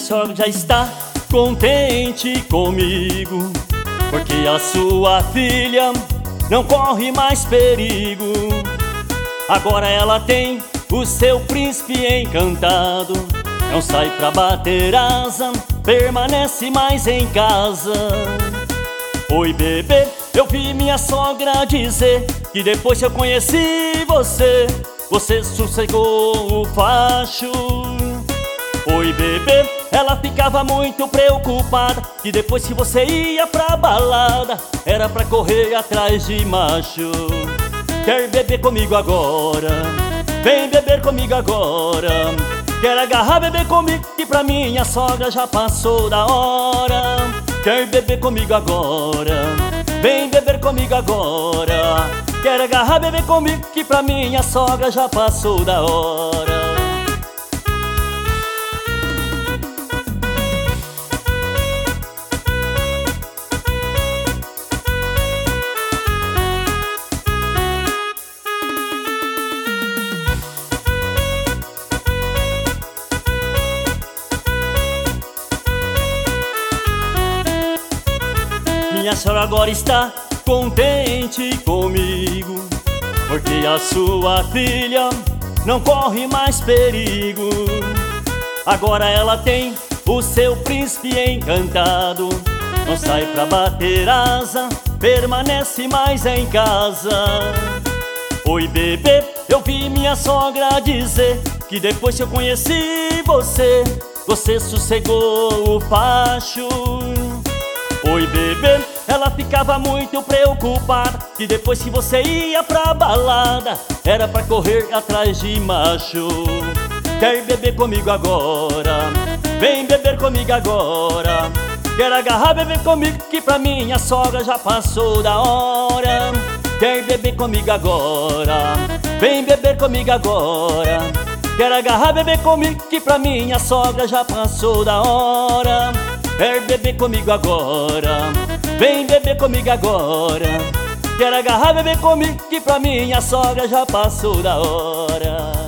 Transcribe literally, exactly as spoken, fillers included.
sogra já está contente comigo, porque a sua filha não corre mais perigo. Agora ela tem o seu príncipe encantado, não sai pra bater asa, permanece mais em casa. Oi bebê, eu vi minha sogra dizer que depois que eu conheci você, você sossegou o facho. Oi bebê, ela ficava muito preocupada, que depois que você ia pra balada, era pra correr atrás de macho. Quer beber comigo agora? Vem beber comigo agora. Quer agarrar, beber comigo, que pra minha sogra já passou da hora. Quer beber comigo agora? Vem beber comigo agora. Quer agarrar, beber comigo, que pra minha sogra já passou da hora. Minha sogra agora está contente comigo, porque a sua filha não corre mais perigo. Agora ela tem o seu príncipe encantado, não sai pra bater asa, permanece mais em casa. Oi bebê, eu vi minha sogra dizer que depois que eu conheci você, você sossegou o facho. Oi bebê, ela ficava muito preocupada, que depois que você ia pra balada, era pra correr atrás de macho. Quer beber comigo agora? Vem beber comigo agora. Quer agarrar, beber comigo, que pra minha sogra já passou da hora. Quer beber comigo agora? Vem beber comigo agora. Quer agarrar, beber comigo, que pra minha sogra já passou da hora. Quer beber comigo agora? Vem beber comigo agora. Quer agarrar, beber comigo, que pra minha sogra já passou da hora.